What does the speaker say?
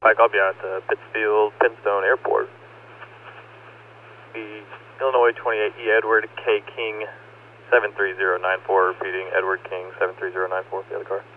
Mike, I'll be at Pittsfield, Pinstone Airport. The Illinois 28E Edward K. King 73094, repeating Edward King 73094 for the other car.